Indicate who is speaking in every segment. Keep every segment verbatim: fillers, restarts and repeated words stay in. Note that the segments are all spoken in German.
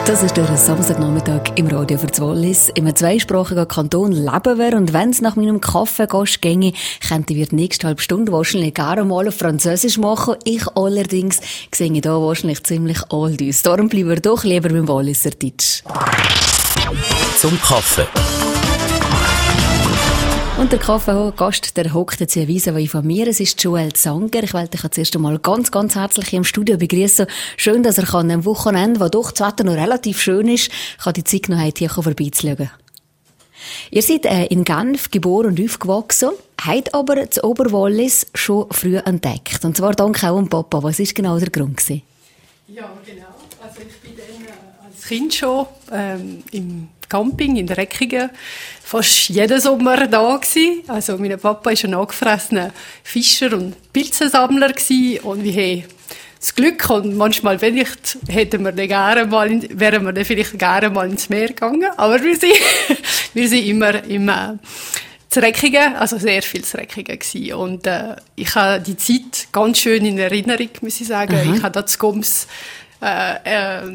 Speaker 1: Das ist der Samstagnachmittag im Radio für das Wallis. Im zweisprachigen Kanton leben wir und wenn es nach meinem Kaffeegast ginge, könnte wir die nächste halbe Stunde wahrscheinlich gerne mal auf Französisch machen. Ich allerdings sehe da wahrscheinlich ziemlich alt aus. Darum bleiben wir doch lieber beim Walliser Deutsch.
Speaker 2: Zum Kaffee.
Speaker 1: Und der Kaffeegast, der hockt jetzt vis-à-vis von mir. Es ist Joel Zanger. Ich wollte dich jetzt erst einmal ganz, ganz herzlich hier im Studio begrüßen. Schön, dass er kann am Wochenende, wo doch das Wetter noch relativ schön ist, kann die Zeit noch hat, hier vorbeizuschauen. Ihr seid äh, in Genf geboren und aufgewachsen, habt aber das Oberwallis schon früh entdeckt. Und zwar dank auch dem Papa. Was war genau der Grund gewesen?
Speaker 3: Ja, genau. Also ich bin dann äh, als Kind schon ähm, im Camping in der Eckigen fast jeden Sommer da gewesen. Also mein Papa war ein angefressener Fischer und Pilzensammler gewesen. Und wir haben das Glück und manchmal vielleicht hätten wir dann gerne mal, in, wären wir dann vielleicht gerne mal ins Meer gegangen. Aber wir sind, wir sind immer im äh, Zreckigen, also sehr viel Zreckigen gewesen. Und äh, ich habe die Zeit ganz schön in Erinnerung, muss ich sagen. Aha. Ich habe das Gums äh, äh,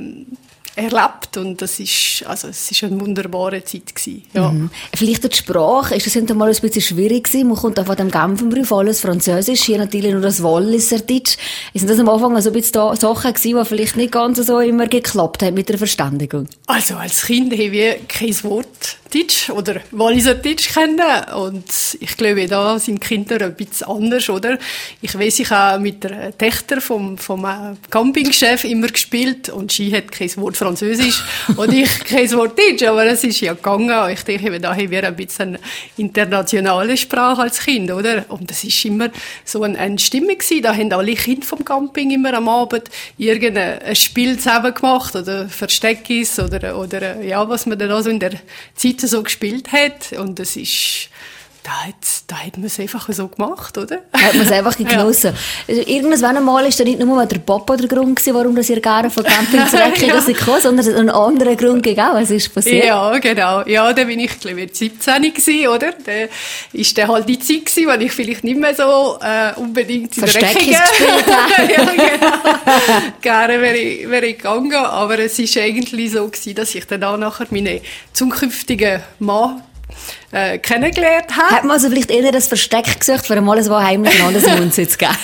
Speaker 3: erlebt und das ist, also es ist eine wunderbare Zeit gewesen. Ja.
Speaker 1: Mhm. Vielleicht die Sprache, ist das hinterher ein bisschen schwierig gewesen? Man kommt auch von dem Genferbrief, alles Französisch, hier natürlich nur das Walliser Deutsch. Ist das am Anfang also ein bisschen da Sachen gewesen, die vielleicht nicht ganz so immer geklappt haben mit der Verständigung?
Speaker 3: Also als Kind haben wir kein Wort Deutsch oder Walliser Deutsch kennen und ich glaube, da sind Kinder ein bisschen anders, oder? Ich weiss, ich habe mit der Tochter vom, vom Campingchef immer gespielt und sie hat kein Wort Französisch und ich kein Wort Deutsch, aber es ist ja gegangen. Ich denke, da haben wir ein bisschen eine internationale Sprache als Kind, oder? Und das ist immer so eine, eine Stimmung gewesen. Da haben alle Kinder vom Camping immer am Abend irgendein Spiel zusammen gemacht oder Versteckis oder, oder, ja, was man dann also in der Zeit so gespielt hat. Und das ist, da hat, da hat man es einfach so gemacht, oder?
Speaker 1: Hat man es einfach genossen. Ja. Also, irgendwann einmal ist da nicht nur der Papa der Grund gewesen, warum das ihr gerne von Camping zurück ja. gekommen, sondern einen anderen Grund gegeben. Was ist passiert?
Speaker 3: Ja, genau. Ja, da bin ich, glaube ich, siebzehn gewesen, oder? Da ist dann halt die Zeit gewesen, weil ich vielleicht nicht mehr so, äh, unbedingt in der Ecke
Speaker 1: gespielt habe.
Speaker 3: Ja, genau. Gerne wäre ich, wäre ich gegangen. Aber es ist eigentlich so gewesen, dass ich dann auch nachher meinen zukünftigen Mann Äh, kennengelernt habe.
Speaker 1: Hat man also vielleicht eher das Versteck gesucht, für einmal so heimlich einen anderen Mund geben?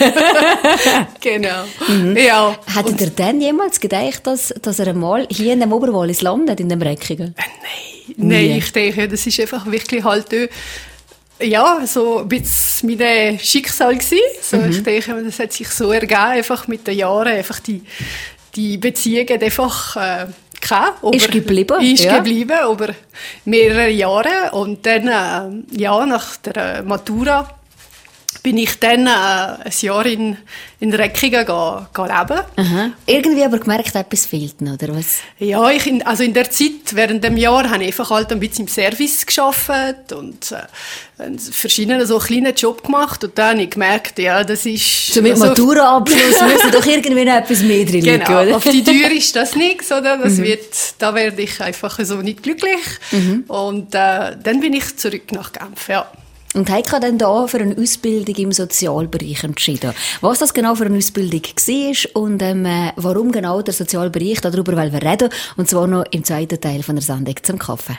Speaker 3: Genau.
Speaker 1: Mhm.
Speaker 3: Ja.
Speaker 1: Hättet ihr denn jemals gedacht, dass, dass er einmal hier in dem Oberwallis landet, in dem Eckigen?
Speaker 3: Äh, nein, nein, ich denke, das ist einfach wirklich halt, äh, ja, so ein bisschen mein Schicksal gewesen. So, mhm. Ich denke, das hat sich so ergeben, einfach mit den Jahren, einfach die, die Beziehungen einfach, äh, Aber
Speaker 1: ist geblieben.
Speaker 3: Ist
Speaker 1: ja.
Speaker 3: geblieben über mehrere Jahre. Und dann, äh, ja, nach der Matura bin ich dann äh, ein Jahr in, in Eckigen ga, ga leben.
Speaker 1: Aha. Irgendwie aber gemerkt, etwas fehlt noch, oder was?
Speaker 3: Ja, ich in, also in der Zeit, während dem Jahr, habe ich einfach halt ein bisschen im Service gearbeitet und äh, verschiedene so kleine Jobs gemacht. Und dann habe ich gemerkt, ja, das ist...
Speaker 1: So mit
Speaker 3: also,
Speaker 1: Maturaabschluss müssen doch irgendwie noch etwas mehr drin liegen,
Speaker 3: genau,
Speaker 1: oder?
Speaker 3: auf die Tür ist das nichts, oder? Das
Speaker 1: mhm.
Speaker 3: wird, da werde ich einfach so nicht glücklich. Mhm. Und äh, dann bin ich zurück nach Genf, ja.
Speaker 1: Und hat sich dann da für eine Ausbildung im Sozialbereich entschieden. Was das genau für eine Ausbildung war und ähm, warum genau der Sozialbereich, darüber wollen wir reden. Und zwar noch im zweiten Teil von der Sendung zum Kaffee.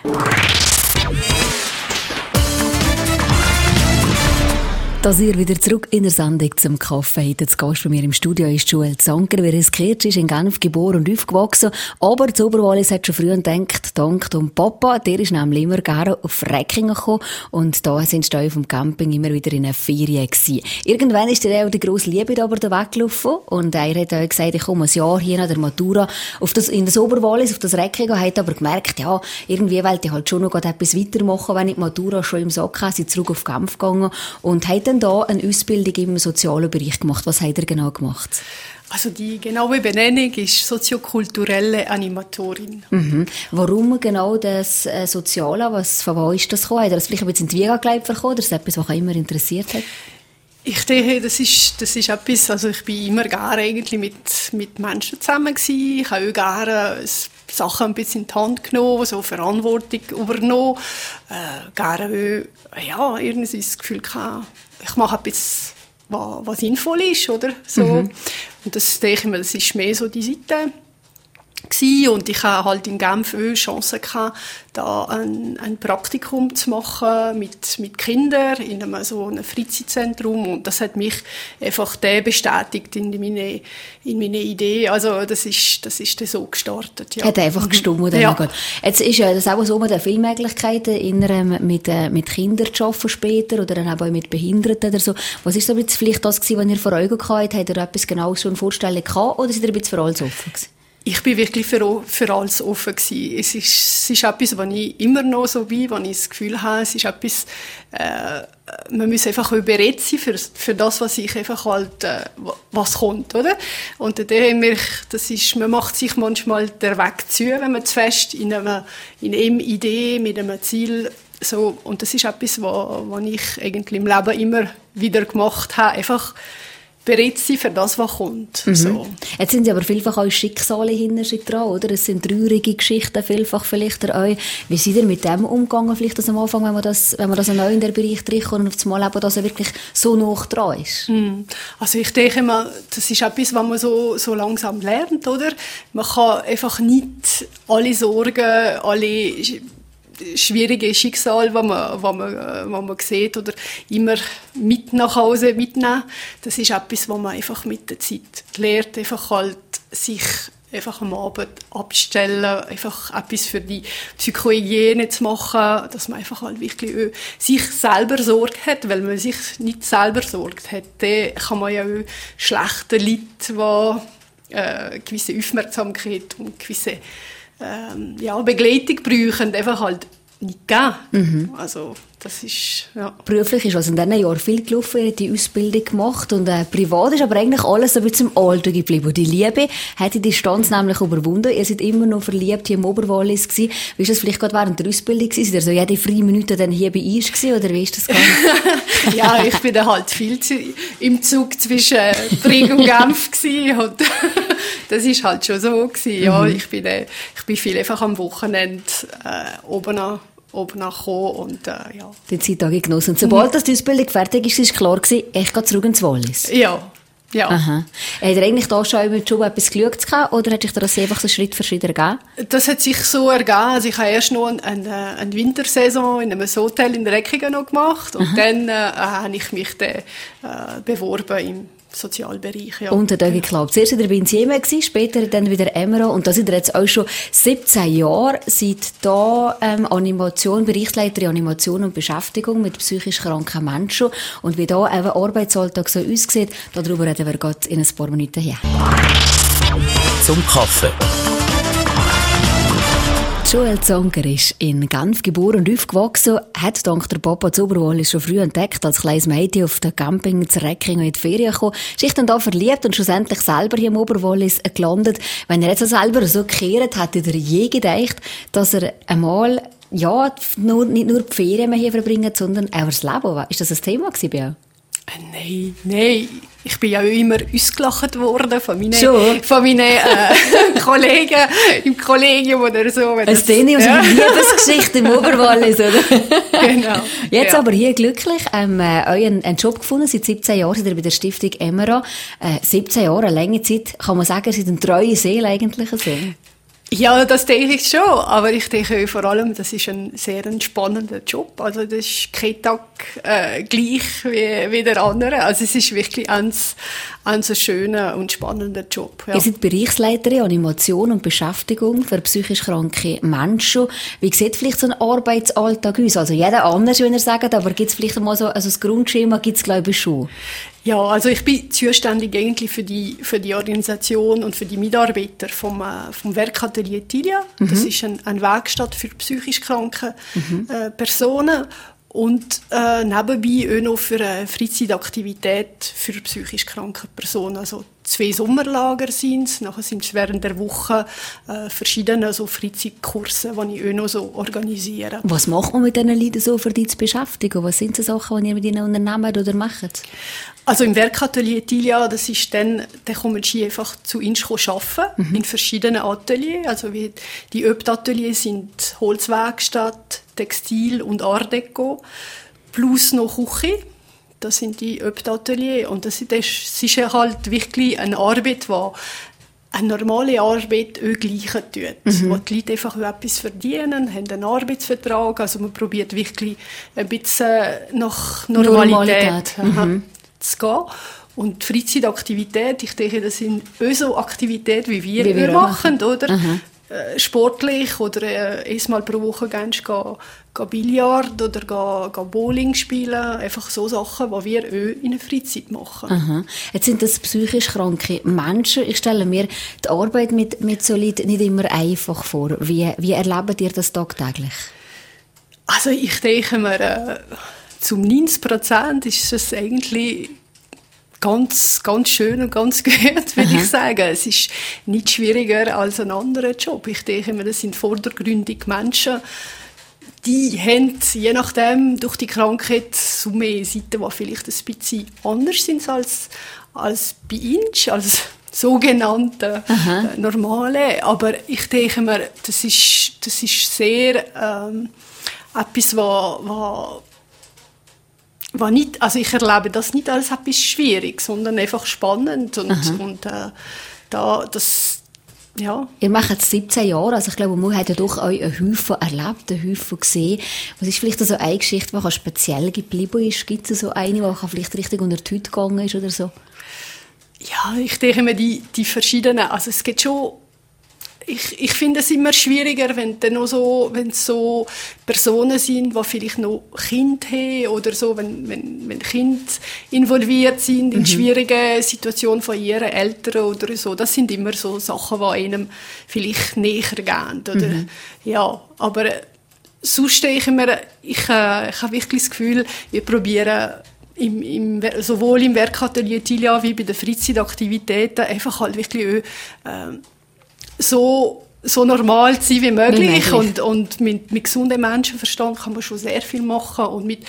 Speaker 1: Da sind wir wieder zurück in der Sendung zum Kaffee. Heute zu Gast bei mir im Studio ist Joel Zanger. Wer es gehört, ist in Genf geboren und aufgewachsen. Aber zu Oberwallis hat schon früh entdeckt, dank dem Papa. Der ist nämlich immer gerne auf Eckigen gekommen. Und da sind sie vom Camping immer wieder in einer Ferien gewesen. Irgendwann ist der auch die grosse Liebe da aber weggelaufen. Und er hat auch gesagt, ich komme ein Jahr hier nach der Matura auf das, in das Oberwallis, auf das Eckigen. Hat aber gemerkt, ja, irgendwie wollte ich halt schon noch etwas weitermachen, wenn ich die Matura schon im Sack habe. Sind zurück auf Genf gegangen und hat dann da eine Ausbildung im sozialen Bereich gemacht. Was hat er genau gemacht?
Speaker 3: Also die genaue Benennung ist soziokulturelle Animatorin.
Speaker 1: Mhm. Warum genau das äh, Soziale? Was, von wo ist das gekommen? Hat er das vielleicht ein bisschen in die Wiege gelegt bekommen? Oder ist das etwas, was ihn immer interessiert hat?
Speaker 3: Ich denke, das ist, das ist etwas, also ich bin immer gerne eigentlich mit, mit Menschen zusammen gewesen. Ich habe auch gerne Sachen ein bisschen in die Hand genommen, so Verantwortung übernommen. Äh, gerne auch, ja, irgendwie das Gefühl gehabt, ich mache etwas, was, was sinnvoll ist, oder? So. Mhm. Und das denke ich mir, das ist mehr so die Seite. und ich hatte halt in Genf auch Chance gehabt, da ein, ein Praktikum zu machen mit, mit Kindern in einem so einem Freizeitzentrum, und das hat mich einfach der bestätigt in meine, in meine Idee. Also das ist, das ist dann so gestartet. Ja.
Speaker 1: Hat einfach gestimmt. Mhm. Ja. Jetzt ist ja das auch so mit den Vielmöglichkeiten, in, mit, mit Kindern zu arbeiten später oder dann auch mit Behinderten oder so. Was ist so jetzt vielleicht das gewesen, was ihr vor Augen gehabt habt? Habt ihr etwas genau schon Vorstellung gehabt oder seid ihr ein bisschen für alles offen gewesen?
Speaker 3: Ich bin wirklich für, für alles offen gewesen. Es ist, es ist etwas, was ich immer noch so bin, wo ich das Gefühl habe, es ist etwas, äh, man muss einfach bereit sein für, für das, was ich einfach halt, äh, was kommt, oder? Und dann haben wir, das ist, man macht sich manchmal den Weg zu, wenn man zu fest in einer, in einer Idee, mit einem Ziel, so, und das ist etwas, was, was ich eigentlich im Leben immer wieder gemacht habe, einfach bereit sein für das, was kommt. Mhm. So.
Speaker 1: Jetzt sind ja aber vielfach auch Schicksale hinter sich dran, oder? Es sind traurige Geschichten, vielfach vielleicht auch. Wie seid ihr mit dem umgegangen, vielleicht das am Anfang, wenn man das, wenn man das neu in den Bereich reinkommt und auf das Mal eben, dass er wirklich so nah dran ist?
Speaker 3: Mhm. Also ich denke mal, das ist etwas, was man so, so langsam lernt, oder? Man kann einfach nicht alle Sorgen, alle schwierige Schicksal, was man, was man, was man sieht oder immer mit nach Hause mitnehmen. Das ist etwas, was man einfach mit der Zeit lernt, einfach halt sich einfach am Abend abstellen, einfach etwas für die Psychohygiene zu machen, dass man einfach halt wirklich sich selber Sorge hat, weil man sich nicht selber Sorge hat, dann kann man ja auch schlechte Leute, die äh, gewisse Aufmerksamkeit und gewisse Ähm, ja, Begleitung brauchen, einfach halt nicht geben. Mhm. Also, das ist, ja.
Speaker 1: Beruflich ist also in diesen Jahren viel gelaufen, ihr habt die Ausbildung gemacht und äh, privat ist aber eigentlich alles so wie zum Alten geblieben. Und die Liebe hat die Distanz nämlich überwunden. Ihr seid immer noch verliebt hier im Oberwallis gewesen. Wie ist das vielleicht gerade während der Ausbildung gewesen? Seid ihr so jede freie Minute dann hier bei uns gewesen, oder wie ist das gegangen?
Speaker 3: Ja, ich bin dann halt viel zu, im Zug zwischen Brig und Genf gewesen und das ist halt schon so gewesen. Ja, mhm. ich bin, äh, ich bin viel einfach am Wochenende äh, oben an oben nachgekommen und äh, ja.
Speaker 1: Die Zeit genossen. Und sobald mhm. die Ausbildung fertig ist, ist klar gewesen, ich gehe zurück ins Wallis.
Speaker 3: Ja, ja.
Speaker 1: Aha. Hat er eigentlich da schon mit Job etwas geschaut gehabt, oder hat sich das einfach so Schritt für Schritt ergeben?
Speaker 3: Das hat sich so ergeben. Also ich habe erst noch eine, eine, eine Wintersaison in einem Hotel in der Eckigen noch gemacht und Aha. dann äh, habe ich mich dann, äh, beworben im Sozialbereich, ja.
Speaker 1: Und hat auch geklappt. Zuerst war er bei Insieme, später dann wieder Emera. Und da sind ihr jetzt auch schon siebzehn Jahre, seid da ähm, Animation, Bereichsleiterin Animation und Beschäftigung mit psychisch kranken Menschen. Und wie da eben Arbeitsalltag so aussieht, darüber reden wir gerade in ein paar Minuten hier.
Speaker 2: Zum Kaffee.
Speaker 1: Joel Zonger ist in Genf geboren und aufgewachsen, hat dank der Papa das Oberwallis schon früh entdeckt, als kleines Mädchen auf dem Camping zu Recking in die Ferien gekommen, sich dann da verliebt und schlussendlich selber hier im Oberwallis gelandet. Wenn er jetzt auch selber so gekehrt, hätte er je gedacht, dass er einmal, ja, nur, nicht nur die Ferien hier verbringt, sondern auch das Leben. Ist das ein Thema gewesen bei euch?
Speaker 3: Nein, nein. Ich bin ja immer ausgelacht worden von meinen, von meinen äh, Kollegen im Kollegium oder so.
Speaker 1: Eine Szene aus ja. einer Liebesgeschichte im Oberwallis, oder?
Speaker 3: Genau.
Speaker 1: Jetzt
Speaker 3: ja.
Speaker 1: aber hier glücklich, ähm, äh, euren einen Job gefunden, seit siebzehn Jahren seid ihr bei der Stiftung Emera. Äh, siebzehn Jahre, eine lange Zeit, kann man sagen, ihr seid eine treue Seele eigentlich so.
Speaker 3: Ja, das denke ich schon, aber ich denke vor allem, das ist ein sehr spannender Job. Also das ist kein Tag äh, gleich wie, wie der andere. Also es ist wirklich ein, ein so schöner und spannender Job. Ja.
Speaker 1: Ihr seid Bereichsleiterin Animation und Beschäftigung für psychisch kranke Menschen. Wie sieht vielleicht so ein Arbeitsalltag aus? Also jeder anders, wenn ihr sagt, aber gibt es vielleicht mal so also das Grundschema, gibt es glaube ich schon.
Speaker 3: Ja, also ich bin zuständig eigentlich für die, für die Organisation und für die Mitarbeiter vom, äh, vom Werkatelier Tilia. Mhm. Das ist ein, eine Werkstatt für psychisch kranke mhm. äh, Personen und äh, nebenbei auch noch für eine Freizeitaktivität für psychisch kranke Personen. Also zwei Sommerlager sind es, nachher sind es während der Woche äh, verschiedene so Freizeitkurse, die ich auch noch so organisiere.
Speaker 1: Was macht man mit diesen Leuten so, für die zu beschäftigen? Was sind so Sachen, die ihr mit ihnen unternehmt oder macht?
Speaker 3: Also im Werkatelier Tilia, das ist dann, dann kommen sie einfach zu uns arbeiten, mhm. in verschiedenen Ateliers. Also wie die Hauptateliers sind Holzwerkstatt, Textil und Art Deco, plus noch Küche. Das sind die Hauptateliers. Und das ist, das ist halt wirklich eine Arbeit, die eine normale Arbeit auch gleichen tut.
Speaker 1: Mhm.
Speaker 3: Wo die Leute einfach auch etwas verdienen, haben einen Arbeitsvertrag. Also man probiert wirklich ein bisschen nach Normalität,
Speaker 1: Normalität. Mhm.
Speaker 3: zu gehen. Und die Freizeitaktivität, ich denke, das sind auch so Aktivitäten, wie wir,
Speaker 1: Wie wir
Speaker 3: wir machen, oder?
Speaker 1: Mhm.
Speaker 3: Äh, sportlich oder äh, einmal pro Woche gehst du gehen Billard oder gehen, gehen Bowling spielen. Einfach so Sachen, die wir auch in der Freizeit machen.
Speaker 1: Aha. Jetzt sind das psychisch kranke Menschen. Ich stelle mir die Arbeit mit, mit so Leuten nicht immer einfach vor. Wie, wie erlebt ihr das tagtäglich?
Speaker 3: Also ich denke mir, äh, zum neunzig Prozent ist es eigentlich ganz, ganz schön und ganz gut, würde ich sagen. Es ist nicht schwieriger als ein anderer Job. Ich denke mir, das sind vordergründige Menschen, die haben, je nachdem, durch die Krankheit so mehr Seiten, die vielleicht ein bisschen anders sind als, als bei uns, als sogenannte äh, Normale. Aber ich denke mir, das ist, das ist sehr ähm, etwas, was, was war nicht, also ich erlebe das nicht als etwas schwierig, sondern einfach spannend und, und äh, da, das, ja.
Speaker 1: Ihr macht jetzt siebzehn Jahre, also ich glaube, man hat ja doch euch einen Haufen erlebt, einen Haufen gesehen. Was ist vielleicht so eine Geschichte, die speziell geblieben ist? Gibt es so eine, die vielleicht richtig unter die Haut gegangen ist oder so?
Speaker 3: Ja, ich denke mir, die, die verschiedenen, also es gibt schon, Ich, ich finde es immer schwieriger, wenn dann noch so, wenn es so Personen sind, die vielleicht noch Kinder haben oder so, wenn, wenn, wenn Kinder involviert sind in mhm. schwierigen Situationen von ihren Eltern oder so. Das sind immer so Sachen, die einem vielleicht näher gehen. Oder, mhm. ja, aber sonst denke ich mir, ich, äh, ich habe wirklich das Gefühl, wir probieren Im, im, sowohl im Werkatelier Tilia wie bei den Freizeitaktivitäten einfach halt wirklich äh, so, so normal zu sein wie möglich. Wie möglich. Und, und mit, mit gesundem Menschenverstand kann man schon sehr viel machen. Und mit,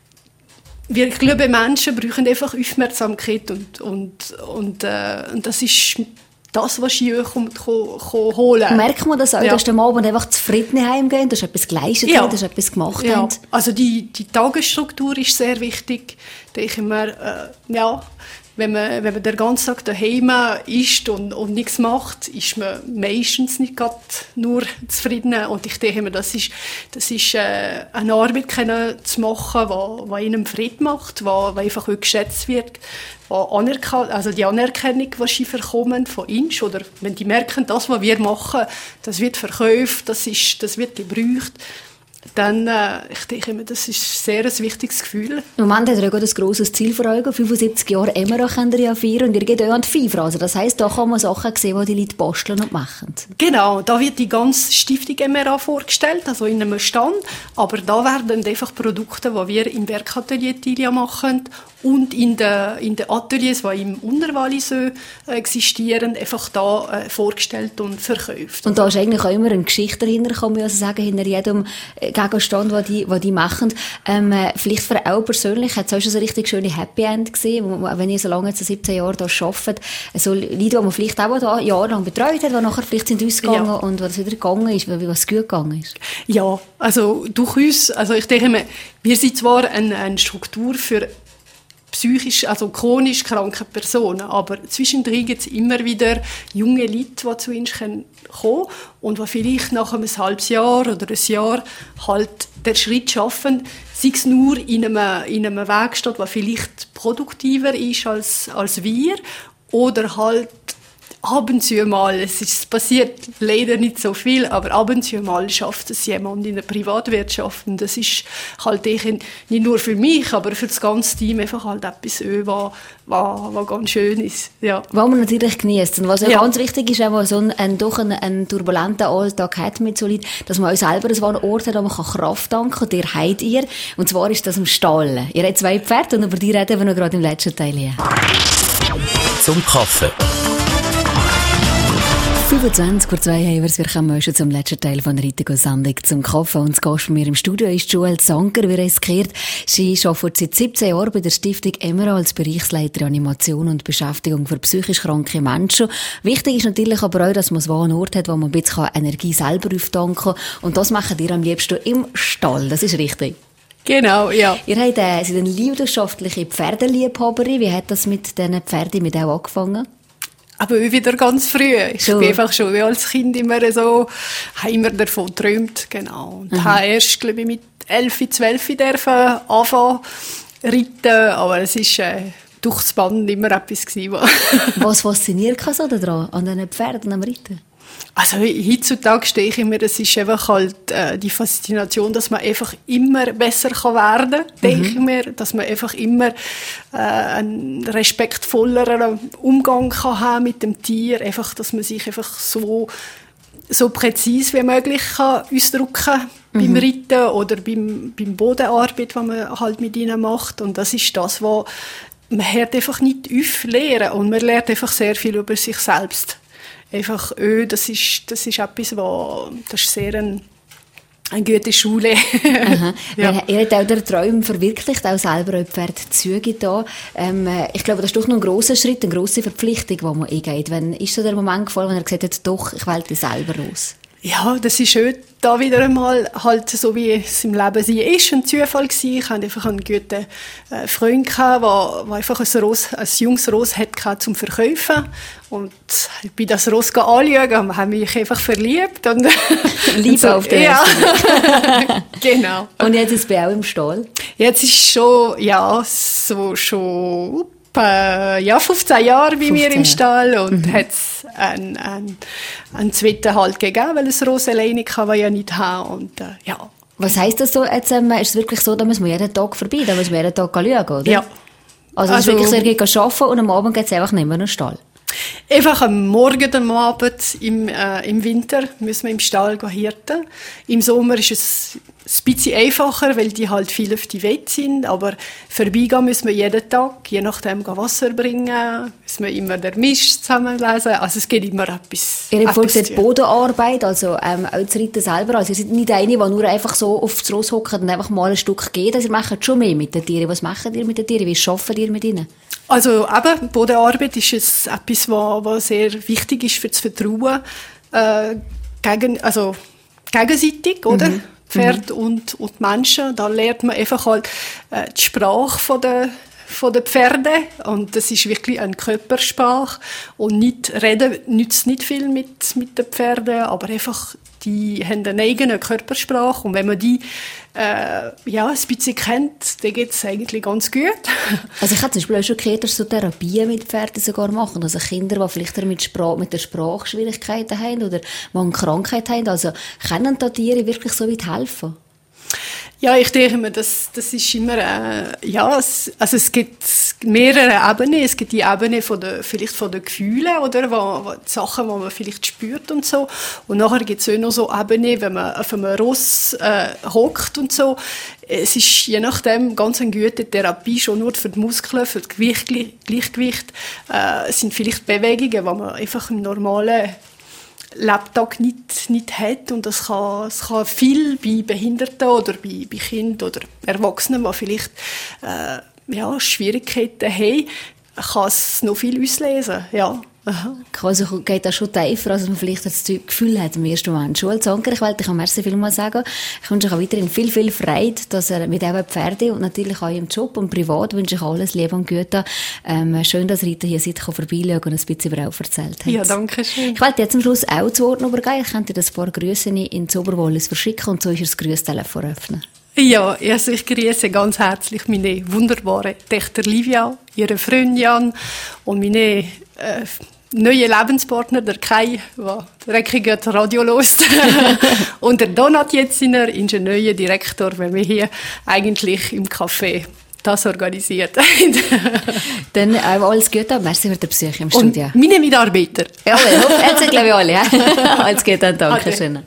Speaker 3: wir, ich glaube, Menschen brauchen einfach Aufmerksamkeit und, und, und, äh, und das ist das, was sie kommt, holen.
Speaker 1: Merkt man das auch, ja. dass du am Abend einfach zufrieden heimgehen, dass du etwas geleistet
Speaker 3: ja.
Speaker 1: hast, dass du etwas gemacht
Speaker 3: ja.
Speaker 1: hast?
Speaker 3: Also die, die Tagesstruktur ist sehr wichtig. Da denke ich mir, äh, ja, wenn man, wenn man den ganzen Tag daheim isst und, und nichts macht, ist man meistens nicht gerade nur zufrieden. Und ich denke mir, das ist, das ist äh, eine Arbeit können zu machen, die, die einem Frieden macht, die, die einfach auch geschätzt wird, die anerkannt, also die Anerkennung, die sie bekommen von uns, oder wenn die merken, das, was wir machen, das wird verkauft, das, ist, das wird gebraucht, dann, äh, ich denke mir, das ist sehr ein wichtiges Gefühl.
Speaker 1: Im Moment hat er ja ein grosses Ziel vor Augen. fünfundsiebzig Jahre Emera könnt ihr ja feiern und ihr geht auch an die FIFA. Also das heisst, da kann man Sachen sehen, die die Leute basteln und machen.
Speaker 3: Genau, da wird die ganze Stiftung Emera vorgestellt, also in einem Stand. Aber da werden einfach Produkte, die wir im Werkatelier Tilia machen und in den, in den Ateliers, die im Unterwallisö existieren, einfach da äh, vorgestellt und verkauft.
Speaker 1: Und da ist eigentlich auch immer eine Geschichte dahinter, kann man also sagen, hinter jedem Gegenstand, den die, den die machen. Ähm, vielleicht für auch persönlich, hat es auch schon so ein richtig schönes Happy End gesehen, wo, wenn ihr so lange, jetzt siebzehn Jahre da arbeitet, so Leute, die man vielleicht auch da jahrelang betreut hat, die nachher vielleicht sind ausgegangen ja. und was wieder gegangen ist, wie was gut gegangen ist.
Speaker 3: Ja, also durch uns, also ich denke mir, wir sind zwar eine, eine Struktur für psychisch, also chronisch kranke Personen, aber zwischendrin gibt es immer wieder junge Leute, die zu uns kommen können und die vielleicht nach einem halben Jahr oder einem Jahr halt den Schritt schaffen, sei es nur in einem, in einem Werkstatt, der vielleicht produktiver ist als, als wir, oder halt ab und zu mal, es ist passiert leider nicht so viel, aber ab und zu mal schafft es jemand in der Privatwirtschaft. Und das ist halt nicht nur für mich, aber für das ganze Team einfach halt etwas, was, was, was ganz schön ist. Ja.
Speaker 1: Was man natürlich genießt. Und was ja. ganz wichtig ist, wenn man so einen, einen, doch einen, einen turbulenten Alltag hat mit so Leuten, dass man auch selber so einen Ort hat, wo man Kraft tanken kann. Der habt ihr. Und zwar ist das im Stall. Ihr habt zwei Pferde und über die reden wir noch gerade im letzten Teil hier.
Speaker 2: Zum Kaffee.
Speaker 1: fünfundzwanzig vor zwei haben wir es. Wir kommen schon zum letzten Teil von der heutigen Sendung zum Kaffee. Und das Gast von mir im Studio ist Joelle Zanker. Wir haben es gehört, sie arbeitet seit siebzehn Jahren bei der Stiftung Emera als Bereichsleiter Animation und Beschäftigung für psychisch kranke Menschen. Wichtig ist natürlich aber auch, dass man so einen Ort hat, wo man ein bisschen Energie selber auftanken kann. Und das macht ihr am liebsten im Stall. Das ist richtig.
Speaker 3: Genau, ja.
Speaker 1: Ihr habt äh, seid eine leidenschaftliche Pferdeliebhaberin. Wie hat das mit diesen Pferden mit auch angefangen?
Speaker 3: Aber wieder ganz früh. Ich
Speaker 1: So.
Speaker 3: bin einfach schon wie als Kind immer so, habe immer davon geträumt, genau. Und
Speaker 1: Mhm.
Speaker 3: habe erst, glaube ich, mit elf, zwölf dürfen anfangen reiten, aber es ist äh, durchs Band immer etwas gewesen.
Speaker 1: Was fasziniert dich so daran, an diesen Pferden am Reiten?
Speaker 3: Also heutzutage stehe ich immer, das ist einfach halt äh, die Faszination, dass man einfach immer besser kann werden kann, denke ich mir, dass man einfach immer äh, einen respektvolleren Umgang kann haben mit dem Tier, einfach, dass man sich einfach so so präzise wie möglich kann ausdrücken beim Reiten oder beim, beim Bodenarbeit, was man halt mit ihnen macht. Und das ist das, was man hört einfach nicht auflernen und man lernt einfach sehr viel über sich selbst. Einfach, öh, das ist, das ist etwas, was, das ist sehr ein, eine gute Schule.
Speaker 1: Aha.
Speaker 3: Ja.
Speaker 1: Ihr habt auch den Traum verwirklicht, auch selber ein Pferd Züge da. Ähm, ich glaube, das ist doch noch ein grosser Schritt, eine grosse Verpflichtung, die man eingeht. Wann ist so der Moment gefallen, wenn er gesagt hat, doch, ich wähle selber los?
Speaker 3: Ja, das ist schön, da wieder einmal halt so wie es im Leben sie ist, ein Zufall gewesen. Ich hatte einfach einen guten äh, Freund gehabt, der, der einfach ein, Ross, ein junges Ross hatte zum Verkaufen. Und ich bin das Ross anschauen und habe mich einfach verliebt. Und
Speaker 1: Liebe
Speaker 3: so,
Speaker 1: auf den
Speaker 3: ja.
Speaker 1: ersten.
Speaker 3: Genau.
Speaker 1: Und jetzt ist es bei auch im Stall?
Speaker 3: Jetzt ist schon, ja, so schon äh, ja, fünfzehn Jahre bei mir im Stall und mhm. hat es einen, einen, einen zweiten halt gegeben, weil es Ross alleine kann man ja nicht haben. Und, äh, ja.
Speaker 1: Was heisst das so? Jetzt, ähm, ist es wirklich so, da muss man jeden Tag vorbei, da muss man jeden Tag schauen, oder?
Speaker 3: Ja.
Speaker 1: Also, es ist
Speaker 3: Also-
Speaker 1: wirklich so, ihr geht arbeiten und am Abend geht es einfach nicht mehr in den Stall?
Speaker 3: Einfach am Morgen, am Abend, im, äh, im Winter müssen wir im Stall gehen hirten. Im Sommer ist es ein bisschen einfacher, weil die halt viel auf die Weide sind, aber vorbeigehen müssen wir jeden Tag, je nachdem gehen Wasser bringen, müssen wir immer den Misch zusammenlesen, also es geht immer etwas.
Speaker 1: Ihr
Speaker 3: etwas
Speaker 1: folgt
Speaker 3: zu
Speaker 1: die
Speaker 3: tun.
Speaker 1: Bodenarbeit, also ähm, auch das Reiten selber. Also ihr seid nicht eine, die nur einfach so aufs Ross hockt und einfach mal ein Stück geht. Also ihr macht schon mehr mit den Tieren. Was macht ihr mit den Tieren? Wie arbeitet ihr mit ihnen?
Speaker 3: Also eben, Bodenarbeit ist es etwas, was, was sehr wichtig ist für das Vertrauen äh, gegen, also gegenseitig, oder?
Speaker 1: Mhm.
Speaker 3: Pferd und, und Menschen. Da lernt man einfach halt äh, die Sprache von der, von der Pferde und das ist wirklich eine Körpersprache und nicht reden nützt nicht viel mit, mit den Pferden, aber einfach die haben eine eigene Körpersprache und wenn man die äh, ja, ein bisschen kennt, dann geht es eigentlich ganz gut.
Speaker 1: Also ich habe zum Beispiel auch schon gehört, dass so Therapien mit Pferden sogar machen. Also Kinder, die vielleicht mit, Sprach, mit der Sprache Schwierigkeiten haben oder die eine Krankheit haben. Also können da Tiere wirklich so weit helfen?
Speaker 3: Ja, ich denke mir, das, das ist immer, äh, ja, es, also es gibt mehrere Ebenen. Es gibt die Ebene von der, vielleicht von den Gefühlen, oder, wo, wo, die Sachen, die man vielleicht spürt und so. Und nachher gibt es auch noch so Ebene, wenn man auf einem Ross äh, hockt und so. Es ist je nachdem ganz eine gute Therapie, schon nur für die Muskeln, für das Gewicht, Gleichgewicht. Äh, es sind vielleicht Bewegungen, die man einfach im normalen Lebtag nicht, nicht hat und das kann, das kann viel bei Behinderten oder bei, bei Kindern oder Erwachsenen, die vielleicht äh, ja, Schwierigkeiten haben, kann es noch viel auslesen, ja. Aha.
Speaker 1: Also geht das schon tiefer, als man vielleicht das Gefühl hat im ersten Moment. Schule Zanker, ich wollte dich am merci vielmals sagen. Ich wünsche euch auch weiterhin viel, viel Freude, dass er mit eben Pferde und natürlich auch im Job und privat wünsche ich alles Liebe und Güte. Ähm, schön, dass Rita hier seid, vorbeischauen und ein bisschen über auch erzählt hat.
Speaker 3: Ja, danke schön.
Speaker 1: Ich wollte jetzt am Schluss auch das Wort übergeben. Ich könnte das paar Grüße in Zoberwolles verschicken und so ist das Grüßtelefon öffnen.
Speaker 3: Ja, also ich grüße ganz herzlich meine wunderbare Tochter Livia, ihre Freund Jan und meine äh, neue Lebenspartner, der Kai, der dreckige Radio los und der Donat Jetziner, unser neuer Direktor, weil wir hier eigentlich im Café das organisiert haben.
Speaker 1: Dann auch alles Gute, merci für den Besuch im Studio.
Speaker 3: Und meine Mitarbeiter.
Speaker 1: Ja, jetzt sind glaube ich alle. Alles Gute, danke schön.